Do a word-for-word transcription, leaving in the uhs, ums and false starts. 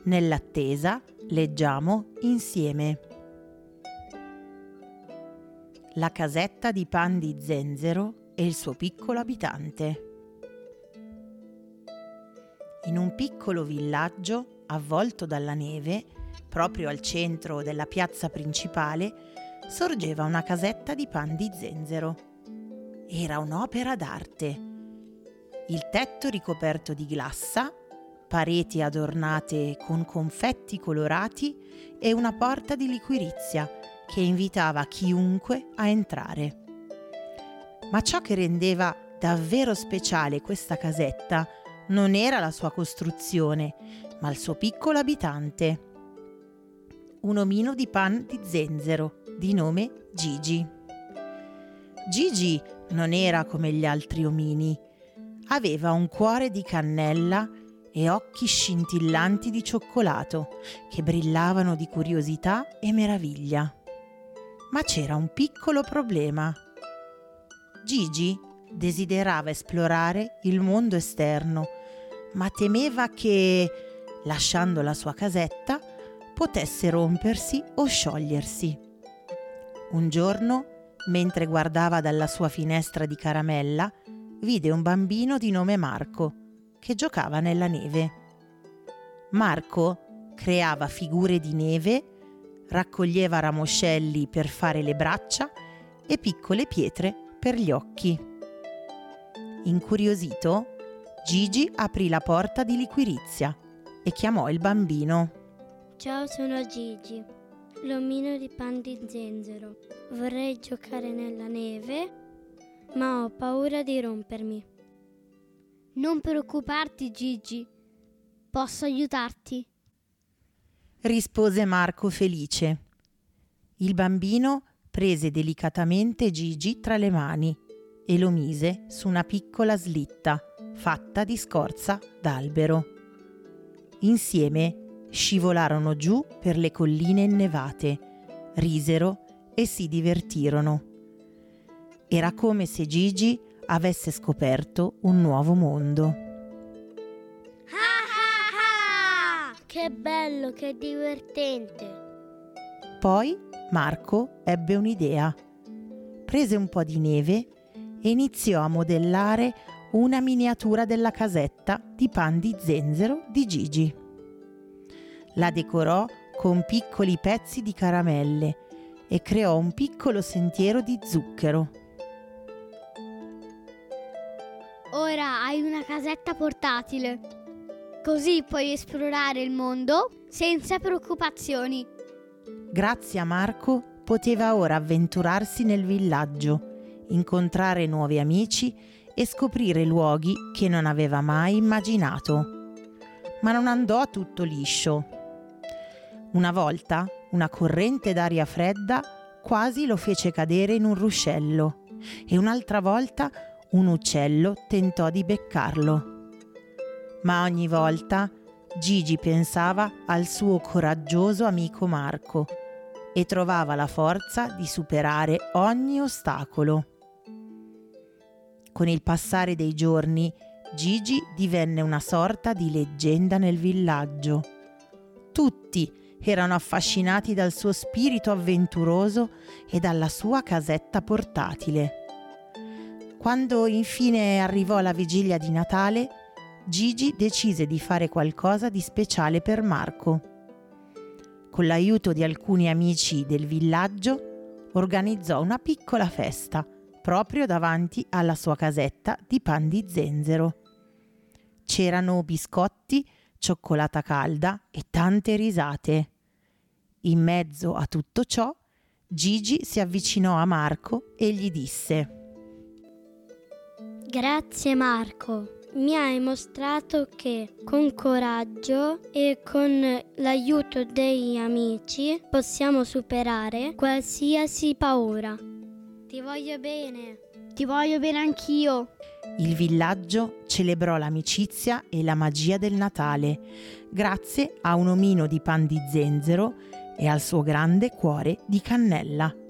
Nell'attesa, leggiamo insieme. La casetta di pan di zenzero e il suo piccolo abitante. In un piccolo villaggio avvolto dalla neve, proprio al centro della piazza principale, sorgeva una casetta di pan di zenzero. Era un'opera d'arte. Il tetto ricoperto di glassa, pareti adornate con confetti colorati e una porta di liquirizia che invitava chiunque a entrare. Ma ciò che rendeva davvero speciale questa casetta non era la sua costruzione, ma il suo piccolo abitante, un omino di pan di zenzero di nome Gigi. Gigi non era come gli altri omini, aveva un cuore di cannella e occhi scintillanti di cioccolato che brillavano di curiosità e meraviglia. Ma c'era un piccolo problema. Gigi desiderava esplorare il mondo esterno, ma temeva che, lasciando la sua casetta, potesse rompersi o sciogliersi. Un giorno, mentre guardava dalla sua finestra di caramella, vide un bambino di nome Marco che giocava nella neve. Marco creava figure di neve, raccoglieva ramoscelli per fare le braccia e piccole pietre per gli occhi. Incuriosito, Gigi aprì la porta di liquirizia e chiamò il bambino. Ciao, sono Gigi, l'omino di pan di zenzero. Vorrei giocare nella neve, ma ho paura di rompermi. Non preoccuparti, Gigi. Posso aiutarti? Rispose Marco felice. Il bambino prese delicatamente Gigi tra le mani e lo mise su una piccola slitta fatta di scorza d'albero. Insieme scivolarono giù per le colline innevate, risero e si divertirono. Era come se Gigi avesse scoperto un nuovo mondo. Che bello, che divertente! Poi Marco ebbe un'idea. Prese un po' di neve e iniziò a modellare una miniatura della casetta di pan di zenzero di Gigi. La decorò con piccoli pezzi di caramelle e creò un piccolo sentiero di zucchero. Ora hai una casetta portatile. Così puoi esplorare il mondo senza preoccupazioni. Grazie a Marco poteva ora avventurarsi nel villaggio, incontrare nuovi amici e scoprire luoghi che non aveva mai immaginato. Ma non andò tutto liscio. Una volta una corrente d'aria fredda quasi lo fece cadere in un ruscello e un'altra volta un uccello tentò di beccarlo. Ma ogni volta Gigi pensava al suo coraggioso amico Marco e trovava la forza di superare ogni ostacolo. Con il passare dei giorni, Gigi divenne una sorta di leggenda nel villaggio. Tutti erano affascinati dal suo spirito avventuroso e dalla sua casetta portatile. Quando infine arrivò la vigilia di Natale, Gigi decise di fare qualcosa di speciale per Marco. Con l'aiuto di alcuni amici del villaggio, organizzò una piccola festa proprio davanti alla sua casetta di pan di zenzero. C'erano biscotti, cioccolata calda e tante risate. In mezzo a tutto ciò, Gigi si avvicinò a Marco e gli disse: Grazie Marco. Mi hai mostrato che con coraggio e con l'aiuto degli amici possiamo superare qualsiasi paura. Ti voglio bene. Ti voglio bene anch'io. Il villaggio celebrò l'amicizia e la magia del Natale, grazie a un omino di pan di zenzero e al suo grande cuore di cannella.